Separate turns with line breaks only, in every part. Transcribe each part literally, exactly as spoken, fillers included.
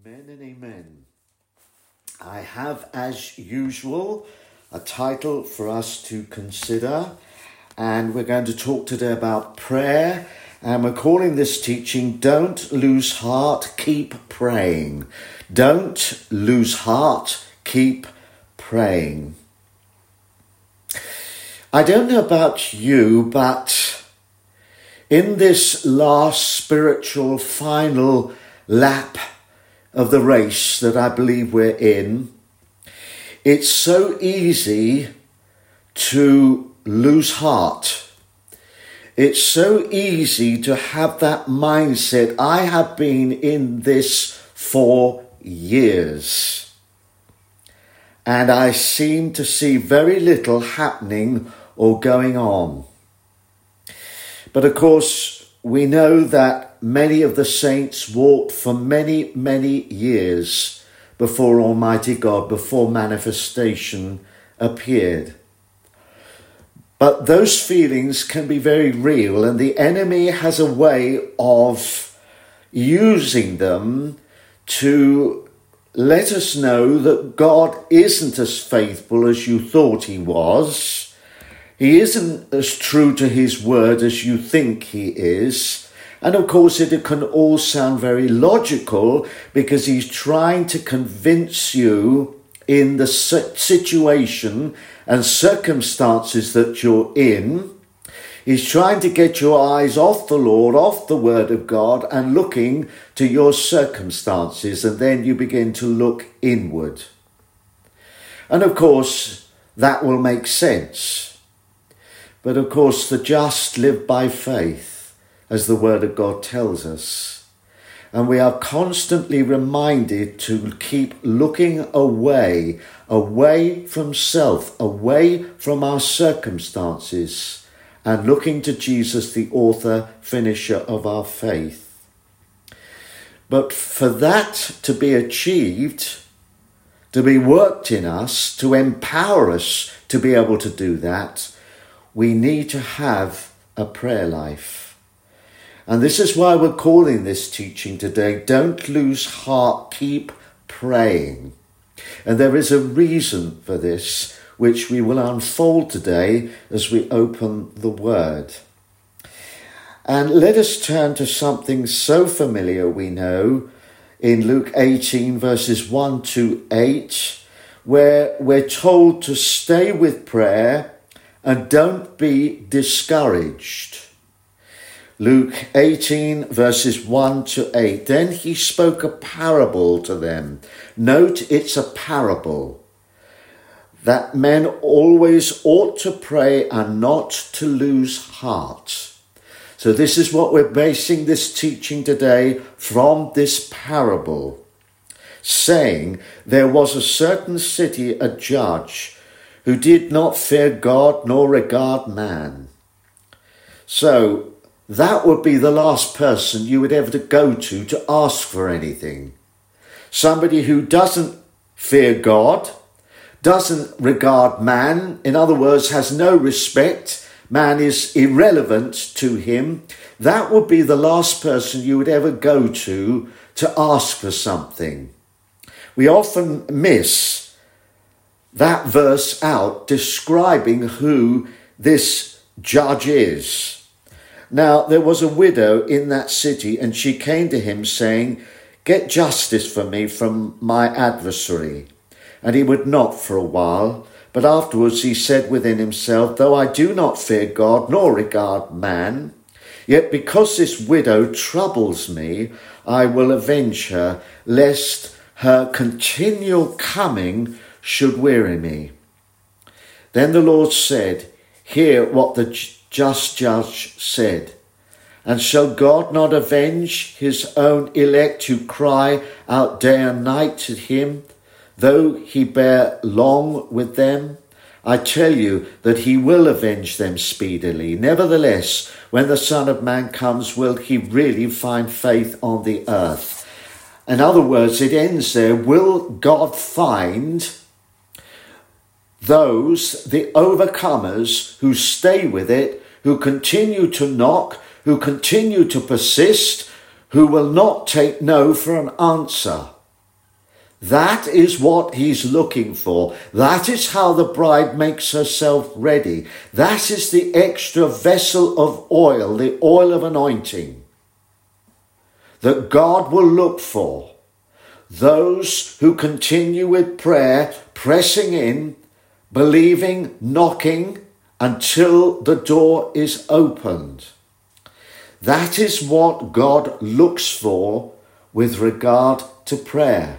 Amen and amen. I have, as usual, a title for us to consider, and we're going to talk today about prayer, and we're calling this teaching, Don't Lose Heart, Keep Praying. Don't lose heart, keep praying. I don't know about you, but in this last spiritual final lap of the race that I believe we're in, it's so easy to lose heart. It's so easy to have that mindset. I have been in this for years, and I seem to see very little happening or going on. But of course, we know that many of the saints walked for many, many years before Almighty God, before manifestation appeared. But those feelings can be very real, and the enemy has a way of using them to let us know that God isn't as faithful as you thought he was. He isn't as true to his word as you think he is. And of course, it can all sound very logical because he's trying to convince you in the situation and circumstances that you're in. He's trying to get your eyes off the Lord, off the word of God, and looking to your circumstances. And then you begin to look inward. And of course, that will make sense. But of course, the just live by faith, as the word of God tells us. And we are constantly reminded to keep looking away, away from self, away from our circumstances, and looking to Jesus, the author, finisher of our faith. But for that to be achieved, to be worked in us, to empower us to be able to do that, we need to have a prayer life. And this is why we're calling this teaching today, Don't Lose Heart, Keep Praying. And there is a reason for this, which we will unfold today as we open the word. And let us turn to something so familiar we know in Luke eighteen verses one to eight, where we're told to stay with prayer and don't be discouraged. Luke eighteen verses one to eight. Then he spoke a parable to them. Note, it's a parable. That men always ought to pray and not to lose heart. So this is what we're basing this teaching today from, this parable. Saying, there was a certain city, a judge, who did not fear God nor regard man. So that would be the last person you would ever go to to ask for anything. Somebody who doesn't fear God, doesn't regard man, in other words, has no respect, man is irrelevant to him. That would be the last person you would ever go to to ask for something. We often miss that verse out describing who this judge is. Now, there was a widow in that city, and she came to him saying, get justice for me from my adversary. And he would not for a while, but afterwards he said within himself, though I do not fear God nor regard man, yet because this widow troubles me, I will avenge her, lest her continual coming should weary me. Then the Lord said, hear what the just judge said. And shall God not avenge his own elect who cry out day and night to him, though he bear long with them? I tell you that he will avenge them speedily. Nevertheless, when the Son of Man comes, will he really find faith on the earth? In other words, it ends there. Will God find those, the overcomers, who stay with it, who continue to knock, who continue to persist, who will not take no for an answer? That is what he's looking for. That is how the bride makes herself ready. That is the extra vessel of oil, the oil of anointing, that God will look for. Those who continue with prayer, pressing in, believing, knocking until the door is opened. That is what God looks for with regard to prayer.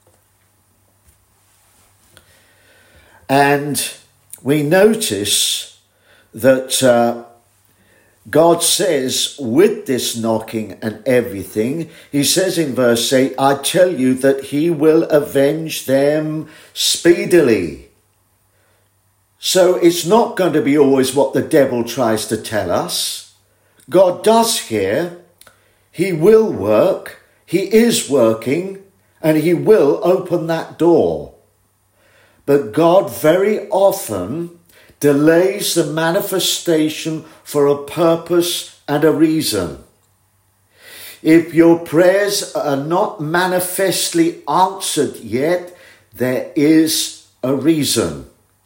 And we notice that uh, God says with this knocking and everything, he says in verse eight, I tell you that he will avenge them speedily. So it's not going to be always what the devil tries to tell us. God does hear, he will work, he is working, and he will open that door. But God very often delays the manifestation for a purpose and a reason. If your prayers are not manifestly answered yet, there is a reason.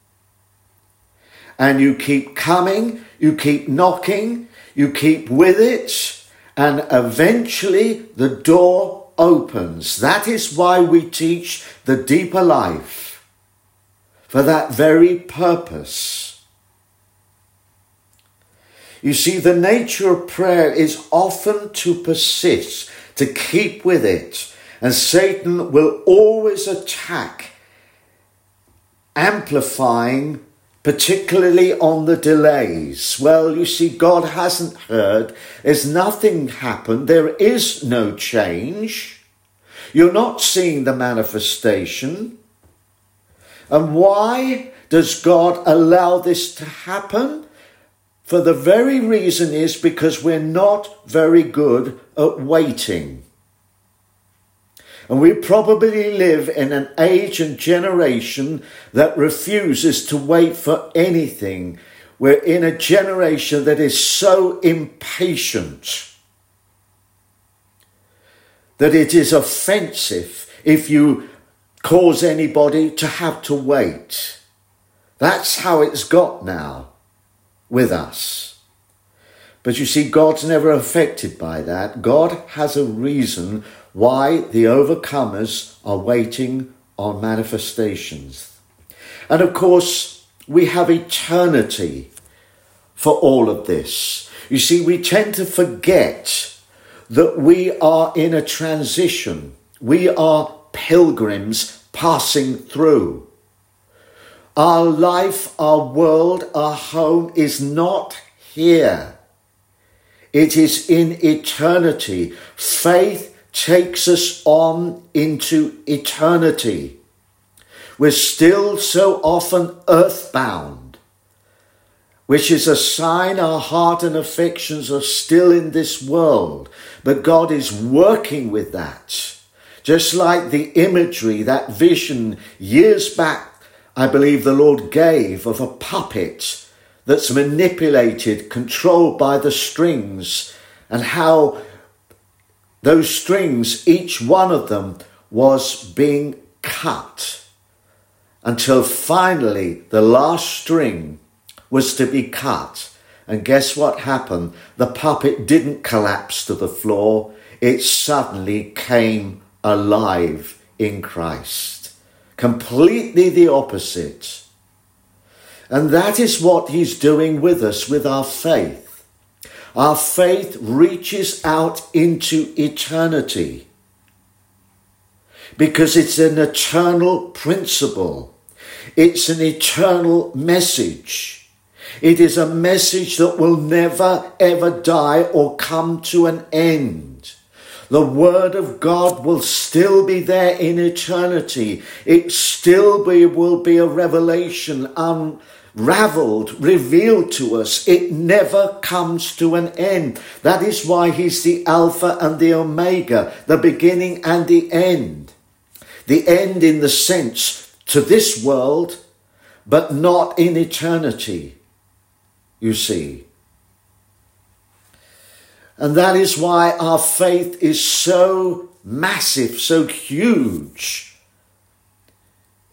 And you keep coming, you keep knocking, you keep with it, and eventually the door opens. That is why we teach the deeper life, for that very purpose. You see, the nature of prayer is often to persist, to keep with it, and Satan will always attack, amplifying particularly on the delays. Well, you see, God hasn't heard. There's nothing happened. There is no change. You're not seeing the manifestation. And why does God allow this to happen? For the very reason is because we're not very good at waiting. And we probably live in an age and generation that refuses to wait for anything. We're in a generation that is so impatient that it is offensive if you cause anybody to have to wait. That's how it's got now with us. But you see, God's never affected by that. God has a reason why the overcomers are waiting on manifestations. And of course, we have eternity for all of this. You see, we tend to forget that we are in a transition. We are pilgrims passing through. Our life, our world, our home is not here. It is in eternity. Faith takes us on into eternity. We're still so often earthbound, which is a sign our heart and affections are still in this world. But God is working with that. Just like the imagery, that vision years back, I believe the Lord gave of a puppet that's manipulated, controlled by the strings, and how those strings, each one of them was being cut until finally the last string was to be cut. And guess what happened? The puppet didn't collapse to the floor. It suddenly came alive in Christ. Completely the opposite. And that is what he's doing with us, with our faith. Our faith reaches out into eternity because it's an eternal principle. It's an eternal message. It is a message that will never, ever die or come to an end. The word of God will still be there in eternity. It still be, will be a revelation, unraveled, revealed to us. It never comes to an end. That is why he's the Alpha and the Omega, the beginning and the end. The end in the sense to this world, but not in eternity, you see. And that is why our faith is so massive, so huge,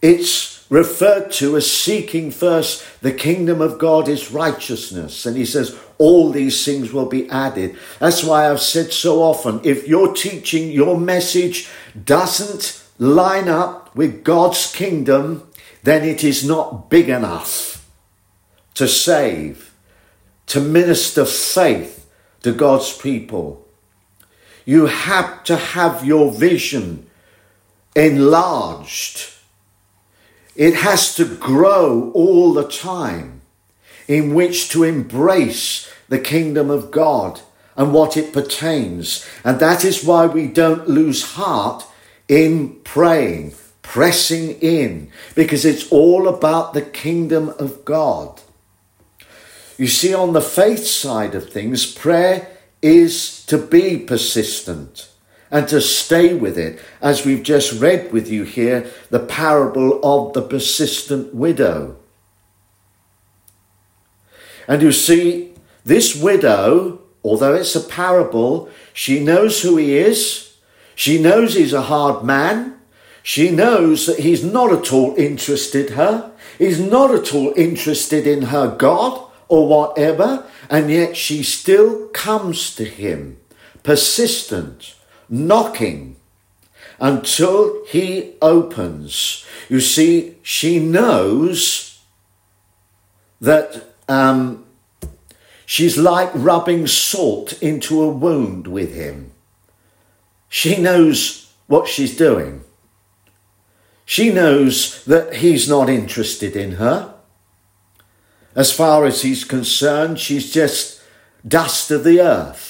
it's referred to as seeking first the kingdom of God is righteousness. And he says, all these things will be added. That's why I've said so often, if your teaching, your message doesn't line up with God's kingdom, then it is not big enough to save, to minister faith to God's people. You have to have your vision enlarged. It has to grow all the time in which to embrace the kingdom of God and what it pertains. And that is why we don't lose heart in praying, pressing in, because it's all about the kingdom of God. You see, on the faith side of things, prayer is to be persistent and to stay with it, as we've just read with you here, the parable of the persistent widow. And you see, this widow, although it's a parable, she knows who he is. She knows he's a hard man. She knows that he's not at all interested in her. He's not at all interested in her God or whatever. And yet she still comes to him, persistent, knocking until he opens. You see, she knows that um, she's like rubbing salt into a wound with him. She knows what she's doing. She knows that he's not interested in her. As far as he's concerned, she's just dust of the earth.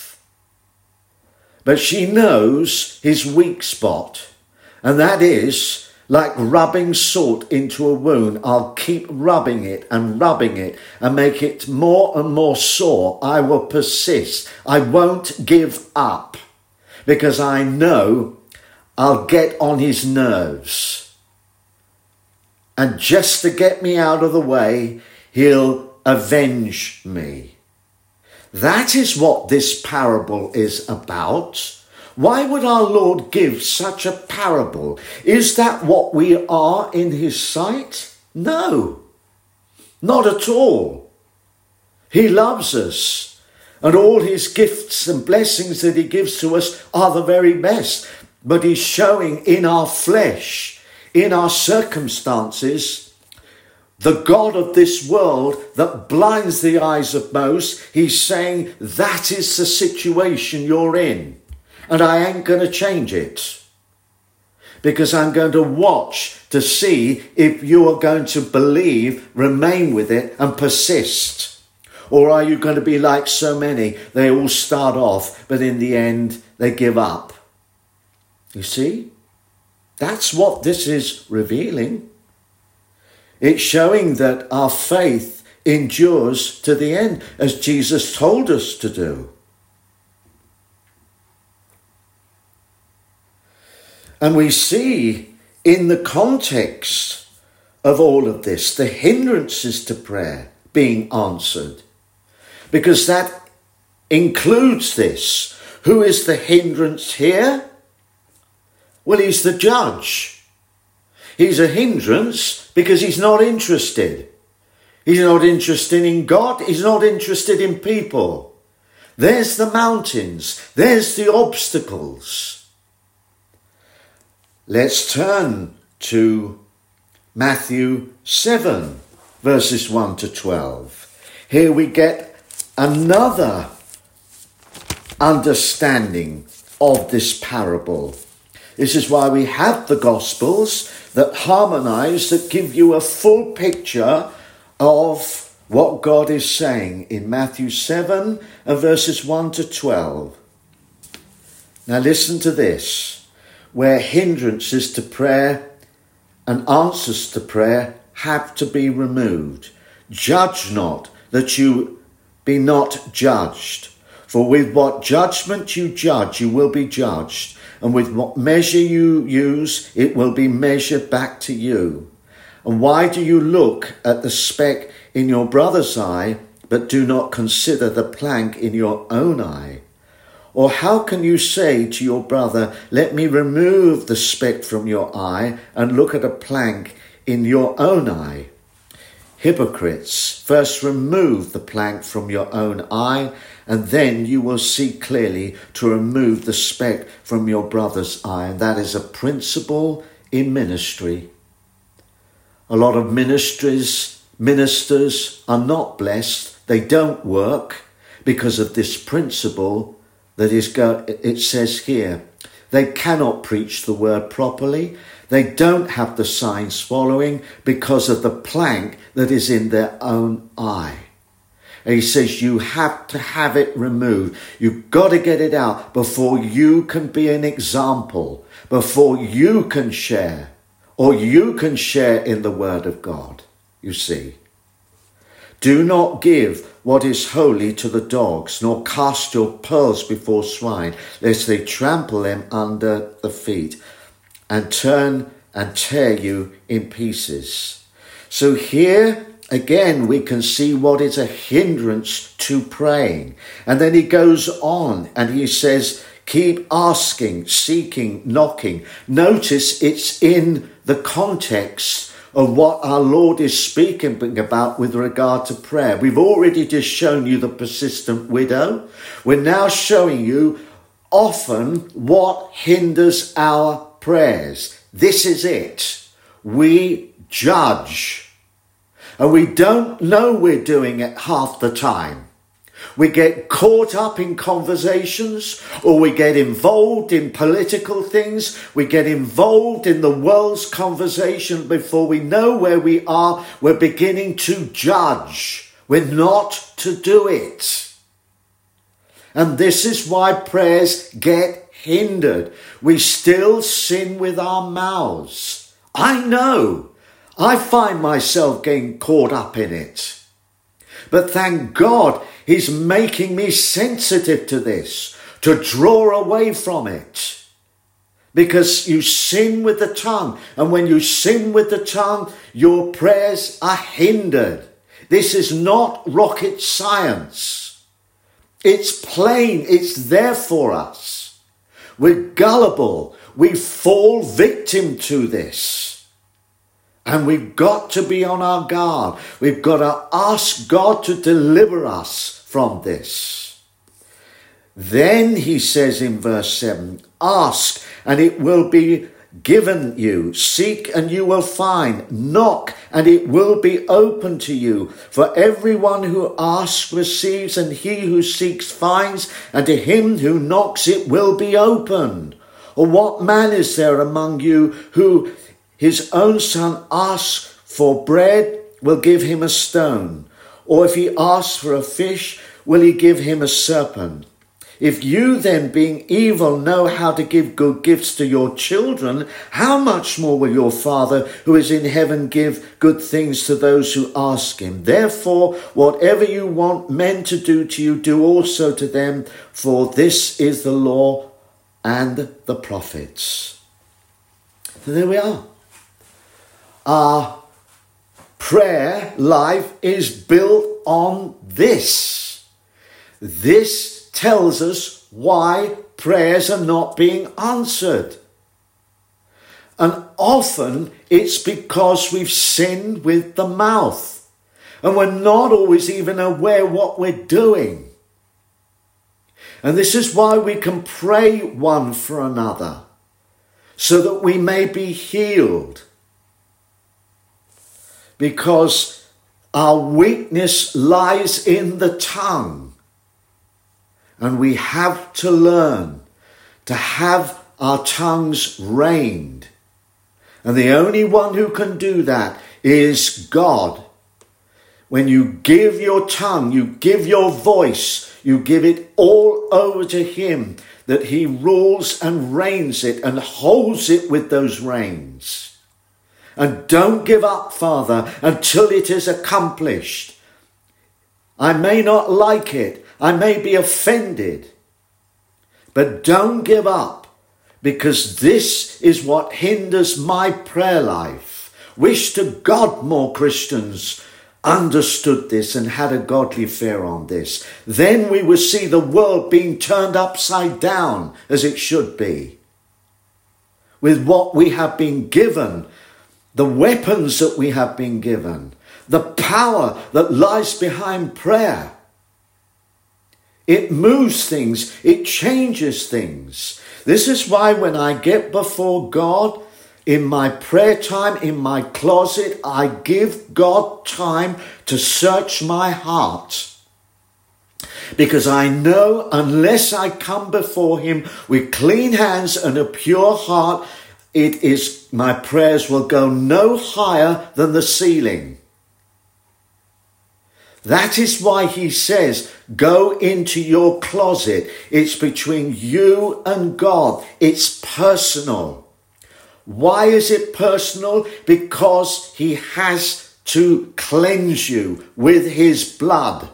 But she knows his weak spot, and that is like rubbing salt into a wound. I'll keep rubbing it and rubbing it and make it more and more sore. I will persist. I won't give up because I know I'll get on his nerves. And just to get me out of the way, he'll avenge me. That is what this parable is about. Why would our Lord give such a parable? Is that what we are in his sight? No, not at all. He loves us, and all his gifts and blessings that he gives to us are the very best. But he's showing in our flesh, in our circumstances, the God of this world that blinds the eyes of most. He's saying, that is the situation you're in. And I ain't going to change it. Because I'm going to watch to see if you are going to believe, remain with it and persist. Or are you going to be like so many? They all start off, but in the end, they give up. You see? That's what this is revealing. It's showing that our faith endures to the end, as Jesus told us to do. And we see in the context of all of this, the hindrances to prayer being answered. Because that includes this. Who is the hindrance here? Well, he's the judge. He's a hindrance because he's not interested. He's not interested in God. He's not interested in people. There's the mountains. There's the obstacles. Let's turn to Matthew seven, verses one to twelve. Here we get another understanding of this parable. This is why we have the Gospels that harmonize, that give you a full picture of what God is saying in Matthew seven and verses one to twelve. Now listen to this, where hindrances to prayer and answers to prayer have to be removed. Judge not, that you be not judged. For with what judgment you judge, you will be judged. And with what measure you use, it will be measured back to you. And why do you look at the speck in your brother's eye, but do not consider the plank in your own eye? Or how can you say to your brother, let me remove the speck from your eye, and look at a plank in your own eye. Hypocrites, first remove the plank from your own eye, and then you will see clearly to remove the speck from your brother's eye. And that is a principle in ministry. A lot of ministries, ministers are not blessed. They don't work because of this principle that is go- it says here. They cannot preach the word properly. They don't have the signs following because of the plank that is in their own eye. And he says you have to have it removed. You've got to get it out before you can be an example, before you can share, or you can share in the word of God, you see. Do not give what is holy to the dogs, nor cast your pearls before swine, lest they trample them under the feet and turn and tear you in pieces. So here again we can see what is a hindrance to praying. And then he goes on and he says, keep asking, seeking, knocking. Notice it's in the context of what our Lord is speaking about with regard to prayer. We've already just shown you the persistent widow. We're now showing you often what hinders our prayers. This is it. We judge. And we don't know we're doing it half the time. We get caught up in conversations, or we get involved in political things. We get involved in the world's conversation. Before we know where we are, we're beginning to judge. We're not to do it. And this is why prayers get hindered. We still sin with our mouths. I know. I find myself getting caught up in it. But thank God he's making me sensitive to this, to draw away from it. Because you sin with the tongue. And when you sin with the tongue, your prayers are hindered. This is not rocket science. It's plain. It's there for us. We're gullible. We fall victim to this. And we've got to be on our guard. We've got to ask God to deliver us from this. Then he says in verse seven, ask and it will be given you. Seek and you will find. Knock and it will be open to you. For everyone who asks receives, and he who seeks finds, and to him who knocks it will be opened. Or what man is there among you who his own son asks for bread, will give him a stone? Or if he asks for a fish, will he give him a serpent? If you then, being evil, know how to give good gifts to your children, how much more will your Father who is in heaven give good things to those who ask him? Therefore, whatever you want men to do to you, do also to them, for this is the law and the prophets. So there we are. Our prayer life is built on this. This tells us why prayers are not being answered. And often it's because we've sinned with the mouth. And we're not always even aware what we're doing. And this is why we can pray one for another, so that we may be healed. Because our weakness lies in the tongue. And we have to learn to have our tongues reined. And the only one who can do that is God. When you give your tongue, you give your voice, you give it all over to him, that he rules and reigns it and holds it with those reins. And don't give up, Father, until it is accomplished. I may not like it. I may be offended. But don't give up, because this is what hinders my prayer life. Wish to God more Christians understood this and had a godly fear on this. Then we will see the world being turned upside down as it should be. With what we have been given the weapons that we have been given, the power that lies behind prayer. It moves things. It changes things. This is why when I get before God in my prayer time, in my closet, I give God time to search my heart. Because I know unless I come before him with clean hands and a pure heart, it is, my prayers will go no higher than the ceiling. That is why he says, go into your closet. It's between you and God. It's personal. Why is it personal? Because he has to cleanse you with his blood.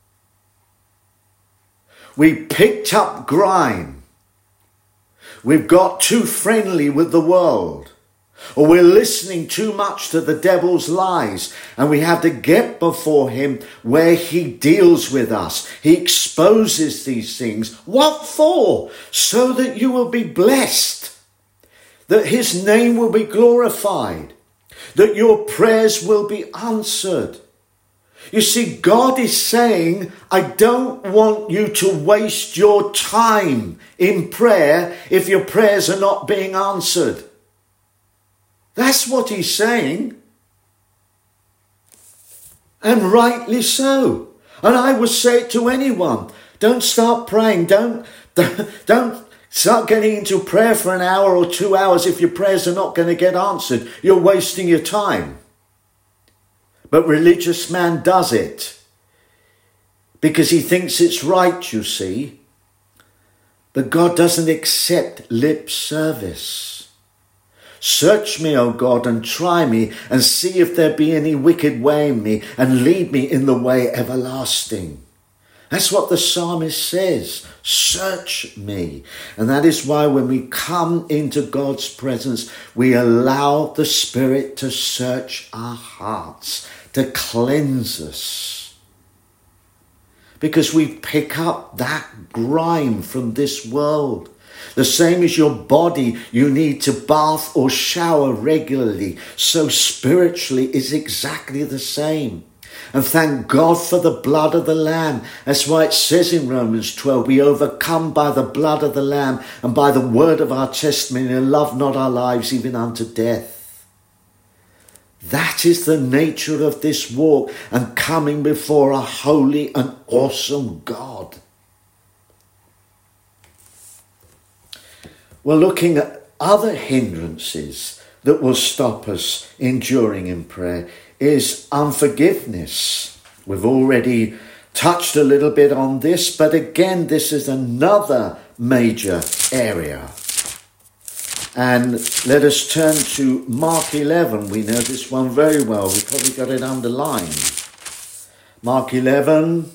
We picked up grime. We've got too friendly with the world. Or we're listening too much to the devil's lies, and we have to get before him where he deals with us. He exposes these things. What for? So that you will be blessed, that his name will be glorified, that your prayers will be answered. You see, God is saying, I don't want you to waste your time in prayer if your prayers are not being answered. That's what he's saying. And rightly so. And I would say it to anyone. Don't start praying. Don't, don't start getting into prayer for an hour or two hours if your prayers are not going to get answered. You're wasting your time. But religious man does it because he thinks it's right, you see. But God doesn't accept lip service. Search me, O God, and try me, and see if there be any wicked way in me, and lead me in the way everlasting. That's what the psalmist says. Search me. And that is why when we come into God's presence, we allow the Spirit to search our hearts, to cleanse us. Because we pick up that grime from this world. The same as your body, you need to bath or shower regularly. So spiritually is exactly the same. And thank God for the blood of the Lamb. That's why it says in Romans twelve, we overcome by the blood of the Lamb and by the word of our testimony, and love not our lives even unto death. That is the nature of this walk and coming before a holy and awesome God. We're looking at other hindrances that will stop us enduring in prayer is unforgiveness. We've already touched a little bit on this, but again, this is another major area. And let us turn to Mark eleven. We know this one very well. We've probably got it underlined. Mark eleven,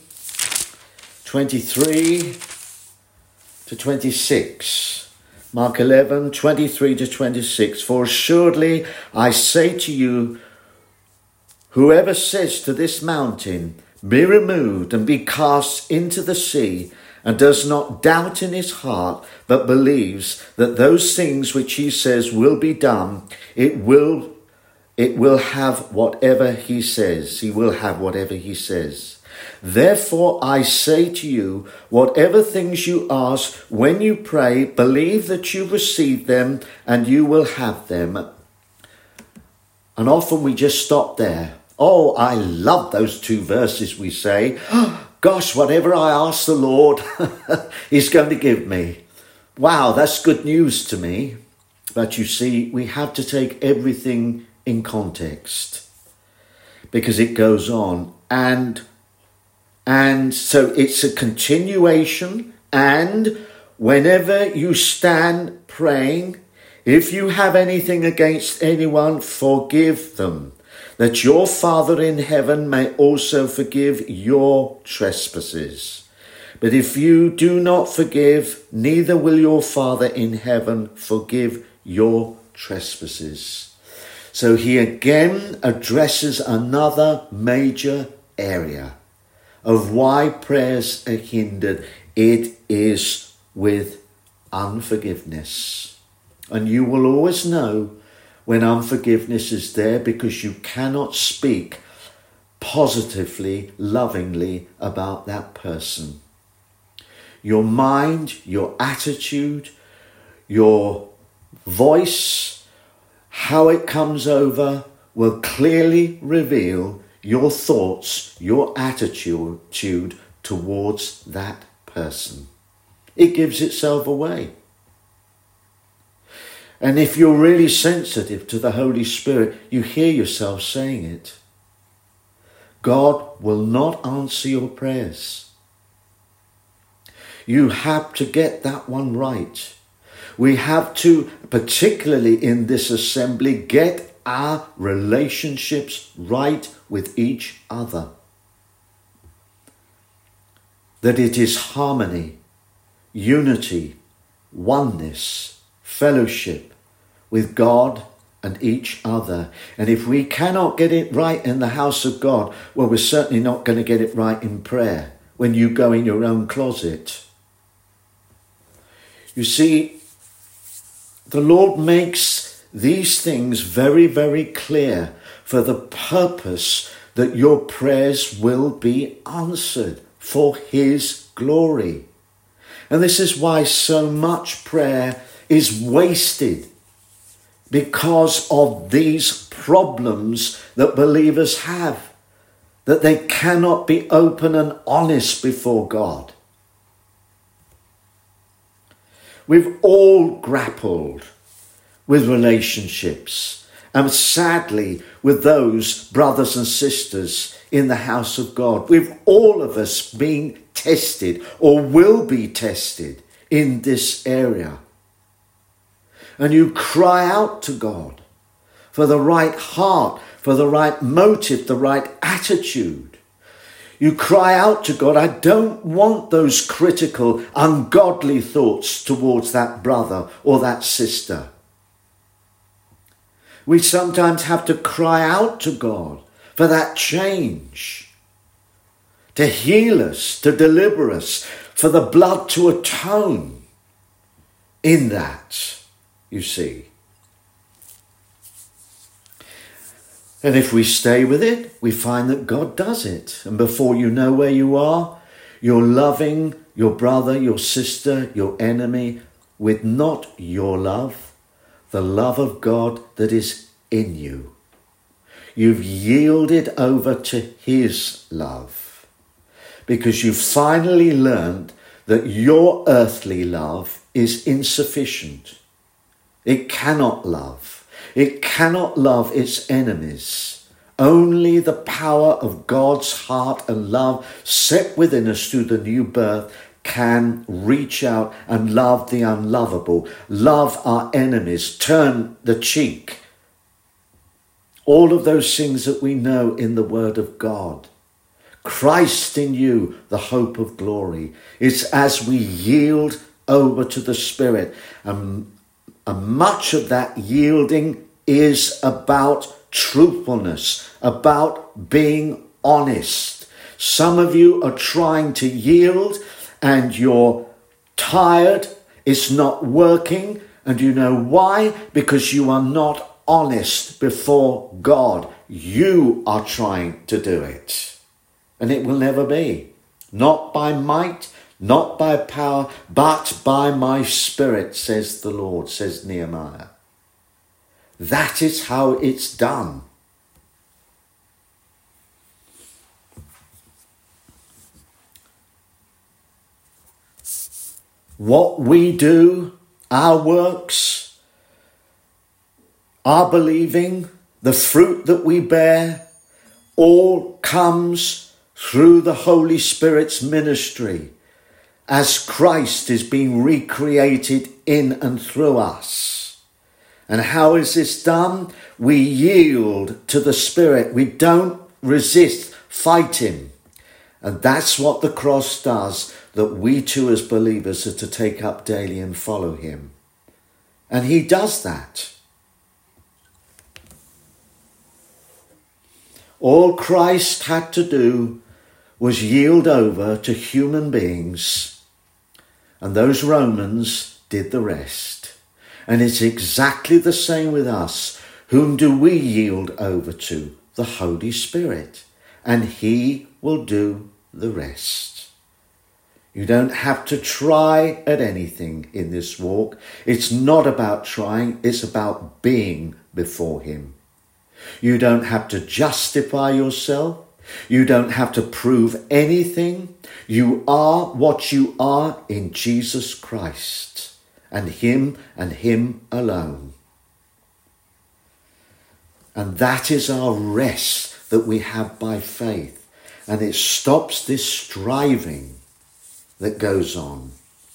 twenty-three to twenty-six. Mark eleven, twenty-three to twenty-six. For assuredly I say to you, whoever says to this mountain, be removed and be cast into the sea, and does not doubt in his heart, but believes that those things which he says will be done, it will, it will have whatever he says. He will have whatever he says. Therefore I say to you, whatever things you ask when you pray, believe that you receive them and you will have them. And often we just stop there. Oh, I love those two verses we say. Oh, gosh, whatever I ask the Lord, he's going to give me. Wow, that's good news to me. But you see, we have to take everything in context because it goes on. And And so it's a continuation. And whenever you stand praying, if you have anything against anyone, forgive them, that your Father in heaven may also forgive your trespasses. But if you do not forgive, neither will your Father in heaven forgive your trespasses. So he again addresses another major area of why prayers are hindered. It is with unforgiveness. And you will always know when unforgiveness is there, because you cannot speak positively, lovingly about that person. Your mind, your attitude, your voice, how it comes over will clearly reveal your thoughts, your attitude towards that person. It gives itself away. And if you're really sensitive to the Holy Spirit, you hear yourself saying it. God will not answer your prayers. You have to get that one right. We have to, particularly in this assembly, get our relationships right with each other. That it is harmony, unity, oneness, fellowship with God and each other. And if we cannot get it right in the house of God, well, we're certainly not going to get it right in prayer when you go in your own closet. You see, the Lord makes these things very, very clear for the purpose that your prayers will be answered for his glory. And this is why so much prayer is wasted, because of these problems that believers have, that they cannot be open and honest before God. We've all grappled with relationships, and sadly with those brothers and sisters in the house of God. We've all of us been tested or will be tested in this area. And you cry out to God for the right heart, for the right motive, the right attitude. You cry out to God, I don't want those critical, ungodly thoughts towards that brother or that sister. We sometimes have to cry out to God for that change, to heal us, to deliver us, for the blood to atone in that, you see. And if we stay with it, we find that God does it. And before you know where you are, you're loving your brother, your sister, your enemy with not your love, the love of God that is in you. You've yielded over to his love because you've finally learned that your earthly love is insufficient. It cannot love. It cannot love its enemies. Only the power of God's heart and love set within us through the new birth can reach out and love the unlovable, love our enemies, turn the cheek. All of those things that we know in the Word of God. Christ in you, the hope of glory. It's as we yield over to the Spirit. And, and much of that yielding is about truthfulness, about being honest. Some of you are trying to yield and you're tired, it's not working, and you know why? Because you are not honest before God. You are trying to do it, and it will never be. Not by might, not by power, but by my Spirit, says the Lord, says Nehemiah. That is how it's done. What we do, our works, our believing, the fruit that we bear, all comes through the Holy Spirit's ministry as Christ is being recreated in and through us. And how is this done? We yield to the Spirit. We don't resist, fight him. And that's what the cross does, that we too as believers are to take up daily and follow him. And he does that. All Christ had to do was yield over to human beings, and those Romans did the rest. And it's exactly the same with us. Whom do we yield over to? The Holy Spirit. And he will do the rest. You don't have to try at anything in this walk. It's not about trying, it's about being before him. You don't have to justify yourself. You don't have to prove anything. You are what you are in Jesus Christ, and him and him alone. And that is our rest that we have by faith. And it stops this striving that goes on.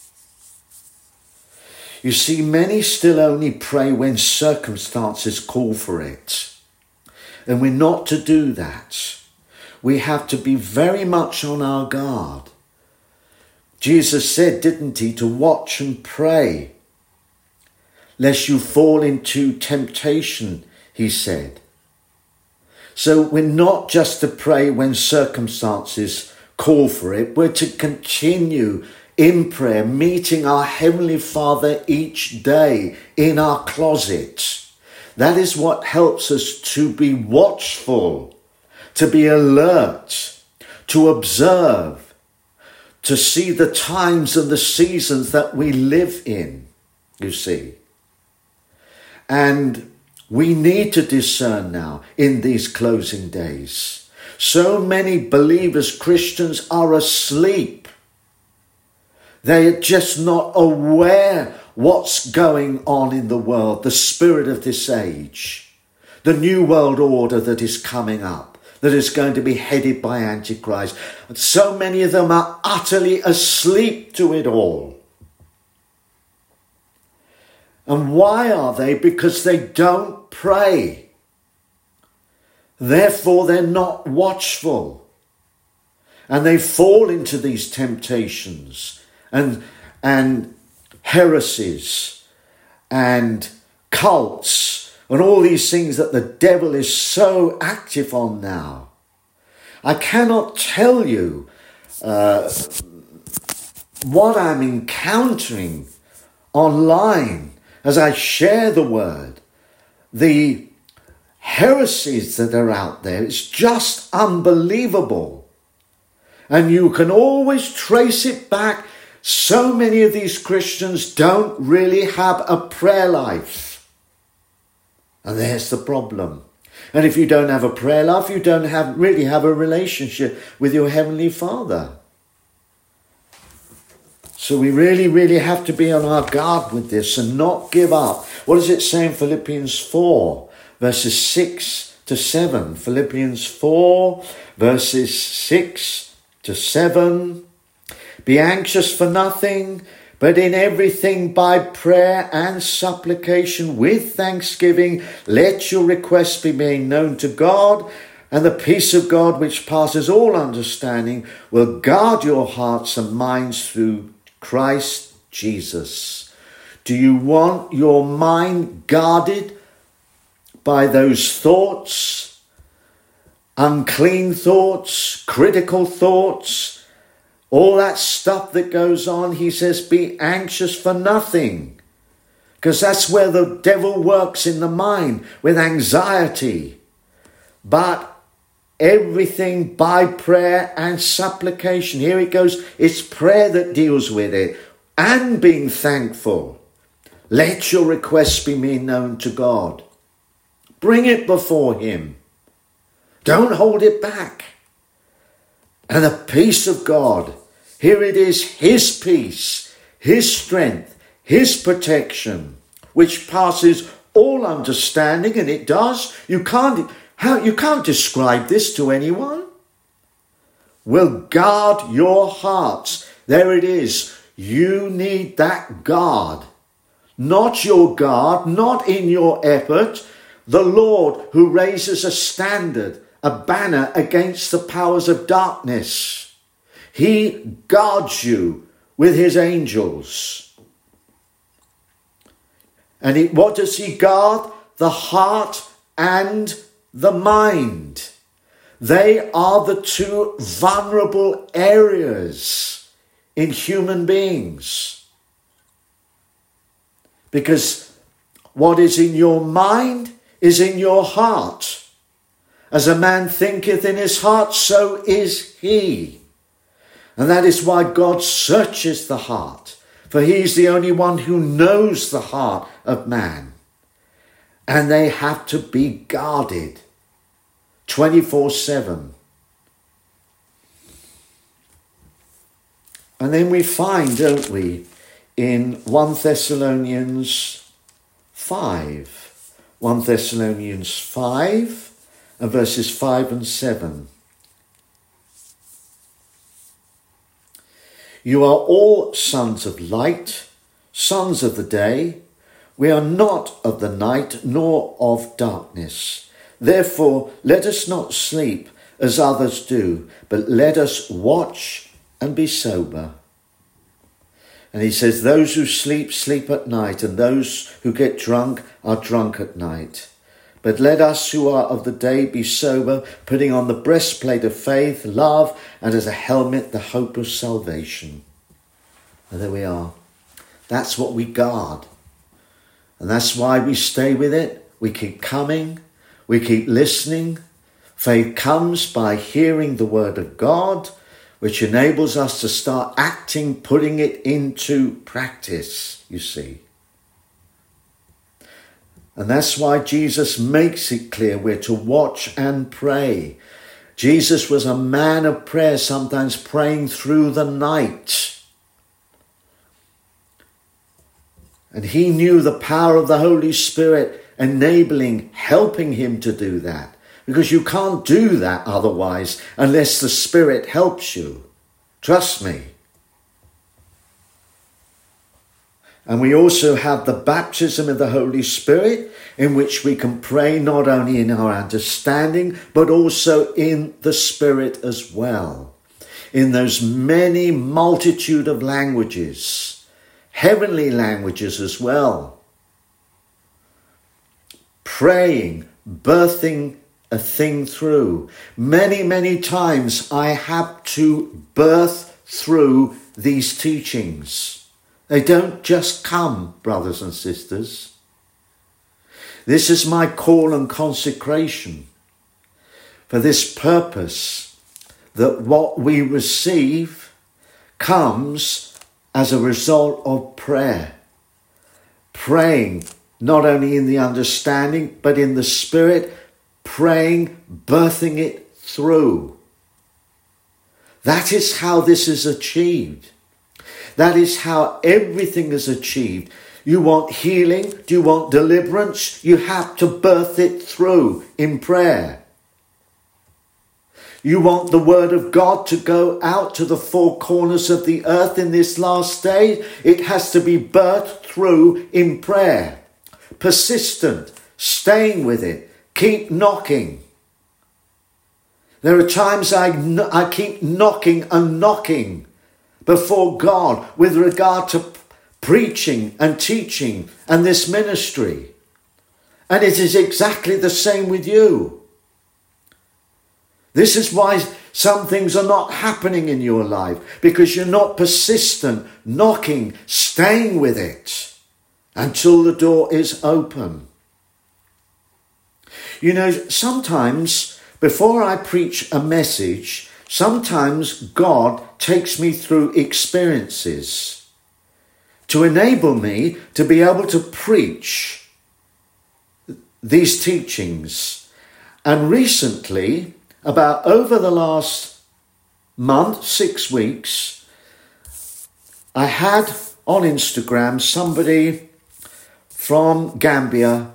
You see, many still only pray when circumstances call for it. And we're not to do that. We have to be very much on our guard. Jesus said, didn't he, to watch and pray, lest you fall into temptation, he said. So we're not just to pray when circumstances call for it. We're to continue in prayer, meeting our Heavenly Father each day in our closet. That is what helps us to be watchful, to be alert, to observe, to see the times and the seasons that we live in, you see. And we need to discern now in these closing days. So many believers, Christians, are asleep. They're just not aware what's going on in the world, the spirit of this age, the new world order that is coming up, that is going to be headed by Antichrist. And so many of them are utterly asleep to it all. And why are they? Because they don't pray. Therefore, they're not watchful. And they fall into these temptations and, and heresies and cults and all these things that the devil is so active on now. I cannot tell you uh, what I'm encountering online as I share the word. The heresies that are out there, it's just unbelievable. And you can always trace it back. So many of these Christians don't really have a prayer life. And there's the problem. And if you don't have a prayer life, you don't have really have a relationship with your Heavenly Father. So we really, really have to be on our guard with this and not give up. What does it say in Philippians four, verses six to seven? Philippians four, verses six to seven. Be anxious for nothing, but in everything by prayer and supplication with thanksgiving, let your requests be made known to God, and the peace of God, which passes all understanding, will guard your hearts and minds through Christ Jesus. Do you want your mind guarded by those thoughts, unclean thoughts, critical thoughts, all that stuff that goes on? He says, be anxious for nothing. Because that's where the devil works in the mind, with anxiety. But everything by prayer and supplication. Here it goes. It's prayer that deals with it. And being thankful. Let your requests be made known to God. Bring it before him. Don't hold it back. And the peace of God, here it is, his peace, his strength, his protection, which passes all understanding, and it does. You can't, how, you can't describe this to anyone. Will guard your hearts. There it is. You need that guard. Not your guard, not in your effort. The Lord who raises a standard, a banner against the powers of darkness. He guards you with his angels. And he, what does he guard? The heart and the mind. They are the two vulnerable areas in human beings. Because what is in your mind is in your heart. As a man thinketh in his heart, so is he. And that is why God searches the heart, for he's the only one who knows the heart of man. And they have to be guarded twenty-four seven. And then we find, don't we, in First Thessalonians five. First Thessalonians five and verses five and seven. You are all sons of light, sons of the day. We are not of the night nor of darkness. Therefore, let us not sleep as others do, but let us watch and be sober. And he says, those who sleep, sleep at night, and those who get drunk are drunk at night. But let us who are of the day be sober, putting on the breastplate of faith, love, and as a helmet, the hope of salvation. And there we are. That's what we guard. And that's why we stay with it. We keep coming. We keep listening. Faith comes by hearing the word of God, which enables us to start acting, putting it into practice, you see. And that's why Jesus makes it clear we're to watch and pray. Jesus was a man of prayer, sometimes praying through the night. And he knew the power of the Holy Spirit enabling, helping him to do that. Because you can't do that otherwise unless the Spirit helps you. Trust me. And we also have the baptism of the Holy Spirit, in which we can pray not only in our understanding, but also in the Spirit as well. In those many multitude of languages, heavenly languages as well. Praying, birthing a thing through. Many, many times I have to birth through these teachings. They don't just come, brothers and sisters. This is my call and consecration for this purpose, that what we receive comes as a result of prayer. Praying, not only in the understanding, but in the Spirit, praying, birthing it through. That is how this is achieved. That is how everything is achieved. You want healing? Do you want deliverance? You have to birth it through in prayer. You want the word of God to go out to the four corners of the earth in this last day? It has to be birthed through in prayer. Persistent, staying with it, keep knocking. There are times I, I keep knocking and knocking before God with regard to preaching and teaching and this ministry. And it is exactly the same with you. This is why some things are not happening in your life, because you're not persistent, knocking, staying with it until the door is open. You know, sometimes before I preach a message, sometimes God takes me through experiences to enable me to be able to preach these teachings. And recently, about over the last month, six weeks, I had on Instagram somebody from Gambia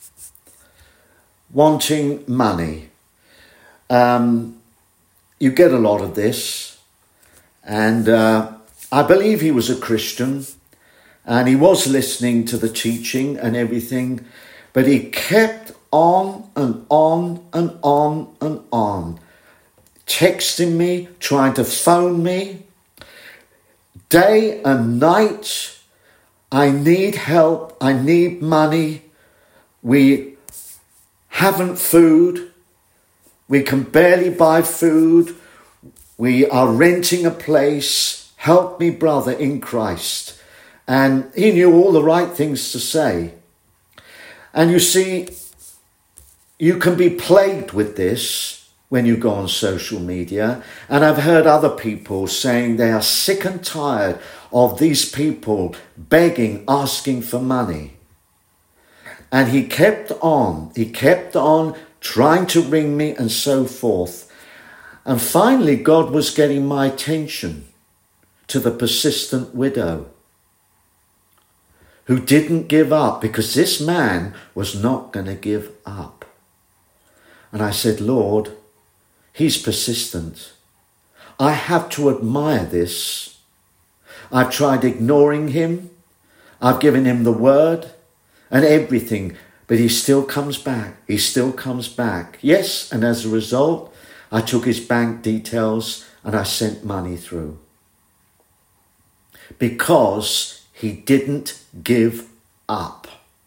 wanting money. Um, you get a lot of this. And uh, I believe he was a Christian. And he was listening to the teaching and everything. But he kept on and on and on and on. Texting me, trying to phone me. Day and night. I need help. I need money. We haven't food. We can barely buy food. We are renting a place. Help me, brother, in Christ. And he knew all the right things to say. And you see, you can be plagued with this when you go on social media. And I've heard other people saying they are sick and tired of these people begging, asking for money. And he kept on, he kept on trying to ring me and so forth. And finally, God was getting my attention to the persistent widow who didn't give up, because this man was not going to give up. And I said, Lord, he's persistent. I have to admire this. I've tried ignoring him. I've given him the word and everything, but he still comes back. He still comes back. Yes, and as a result, I took his bank details and I sent money through. Because he didn't give up.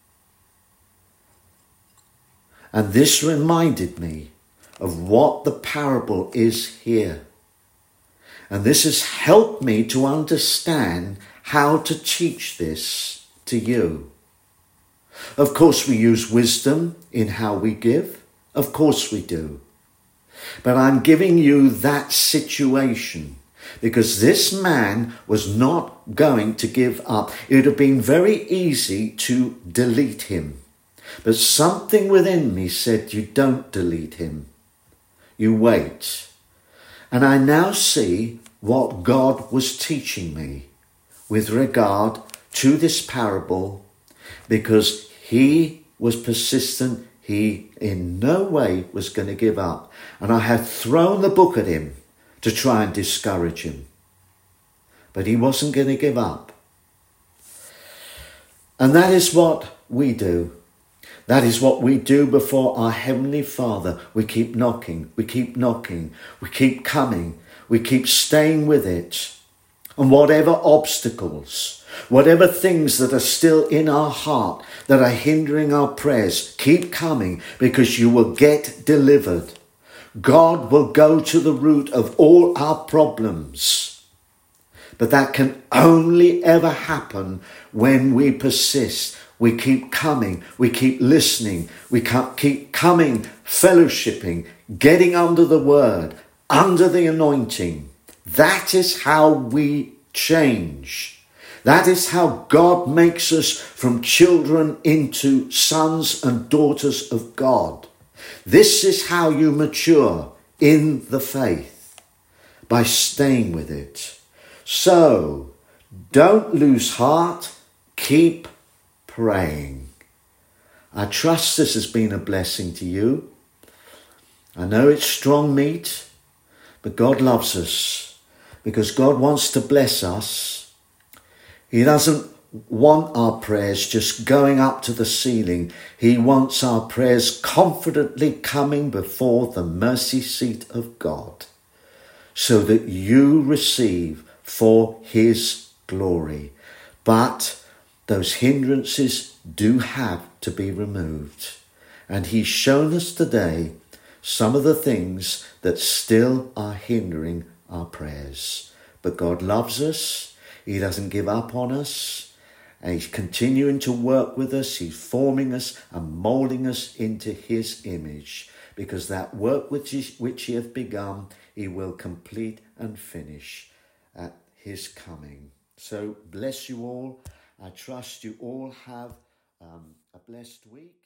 And this reminded me of what the parable is here. And this has helped me to understand how to teach this to you. Of course, we use wisdom in how we give. Of course we do. But I'm giving you that situation because this man was not going to give up. It would have been very easy to delete him. But something within me said, you don't delete him. You wait. And I now see what God was teaching me with regard to this parable, because he was persistent. He in no way was going to give up. And I had thrown the book at him to try and discourage him. But he wasn't going to give up. And that is what we do. That is what we do before our Heavenly Father. We keep knocking, we keep knocking, we keep coming, we keep staying with it. And whatever obstacles, whatever things that are still in our heart that are hindering our prayers, keep coming, because you will get delivered. God will go to the root of all our problems. But that can only ever happen when we persist. We keep coming, we keep listening, we keep coming, fellowshipping, getting under the word, under the anointing. That is how we change. That is how God makes us from children into sons and daughters of God. This is how you mature in the faith, by staying with it. So, don't lose heart, keep praying. I trust this has been a blessing to you. I know it's strong meat, but God loves us because God wants to bless us. He doesn't want our prayers just going up to the ceiling. He wants our prayers confidently coming before the mercy seat of God, so that you receive for his glory. But those hindrances do have to be removed. And he's shown us today some of the things that still are hindering our prayers. But God loves us. He doesn't give up on us. And he's continuing to work with us. He's forming us and moulding us into his image. Because that work which he, which he hath begun, he will complete and finish at his coming. So bless you all. I trust you all have um, a blessed week.